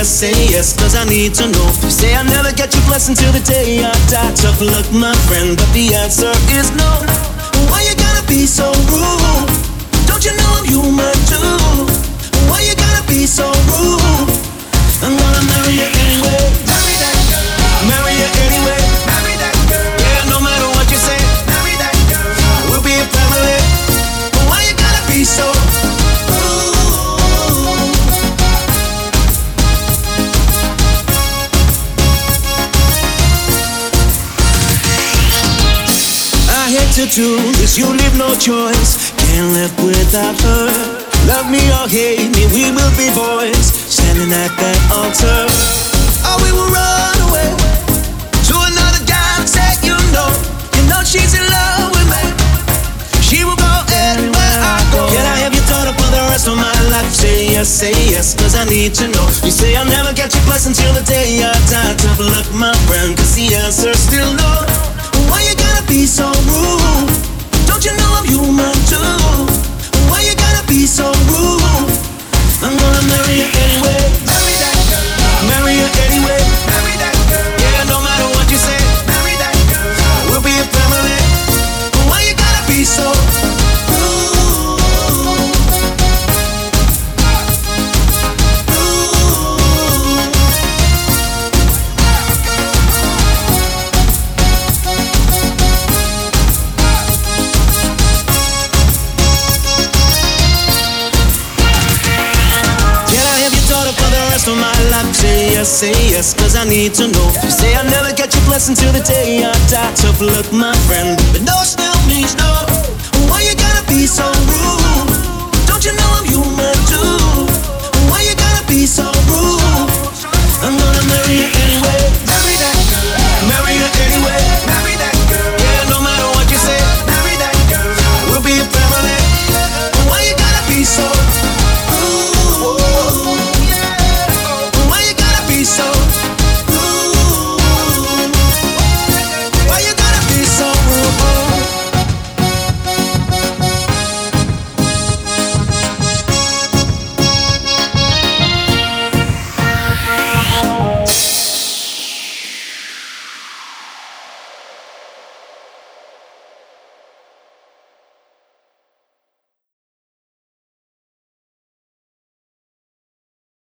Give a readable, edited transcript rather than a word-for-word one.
say yes, cause I need to know. You say I never get your blessing till the day I die. Tough luck, my friend, but the answer is no. Why you gotta be so rude? Don't you know I'm human too? Why you gotta be so rude? I'm gonna marry you anyway. Marry that girl. Marry you anyway. Marry that girl. Yeah, no matter what you say. Marry that girl. We'll be a family. But why you gotta be so rude? I hate to do this, you leave no choice. Can't live without her. Love me or hate me, we will be boys, standing at that altar. Or we will run away to another galaxy, you know she's in love with me. She will go anywhere I go. Can I have your daughter for the rest of my life? Say yes, cause I need to know. You say I'll never get your blessing till the day I die. Tough luck, my friend, cause the answer's still no. Why you gotta be so rude? Don't you know I'm human too? Why you gotta be so rude? I'm gonna marry you anyway. Marry that girl. Marry you anyway. Marry that girl. Yeah, no matter what you say. Marry that girl. We'll be a family. But why you gotta be so rude? For my life, say yes, cause I need to know. You say I'll never get your blessing till the day I die. Tough luck, my friend, but no still means no. Why you gotta be so rude? Don't you know I'm